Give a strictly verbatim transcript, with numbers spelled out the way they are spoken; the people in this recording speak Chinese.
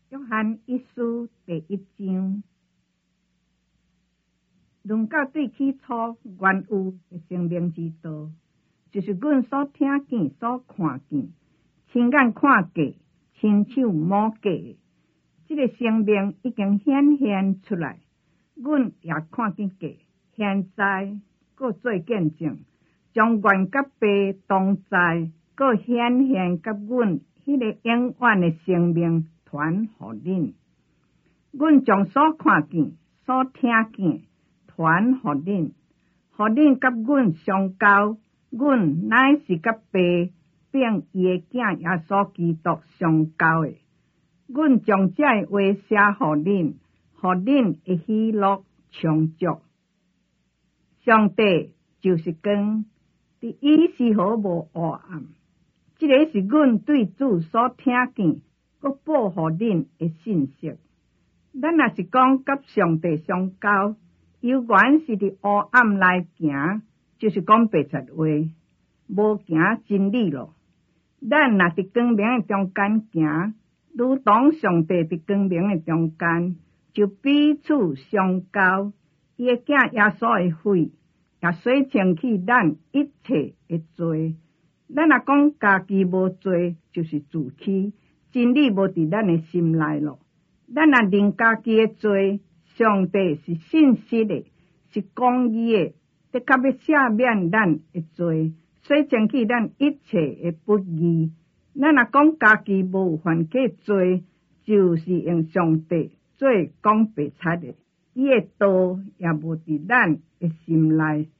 约翰一书第一章，论到对起初原有的生命之道，就是阮所听见、所看见、亲眼看过、亲手摸过的。这个生命已经显现出来，阮也看见过，现在搁做见证，将原甲爸同在，搁显现甲阮迄个永远的生命传予恁。阮将所看见、所听见传予恁，予恁甲阮相交。阮乃是甲爸并伊的囝耶稣基督相交的。阮将这话写予恁，予恁会喜乐充足。上帝就是光，伫伊丝毫无黑暗。这个是阮对主所听见，佮报予恁的信息。咱若是讲甲上帝相交，犹原是伫黑暗来行，就是讲白贼话，无行真理路。咱若伫光明的中间行，如同上帝伫光明的中间，就彼此相交。伊的囝耶稣的血也洗清去咱一切的罪。咱若讲家己无罪，就是自欺，真理无伫咱的心内咯。咱若认家己的罪，上帝是信实的，是公义的，得较要赦免咱的罪，洗清去咱一切的不义。咱若讲家己无犯过罪，就是用上帝做讲白贼的，伊的道也无伫咱的心内。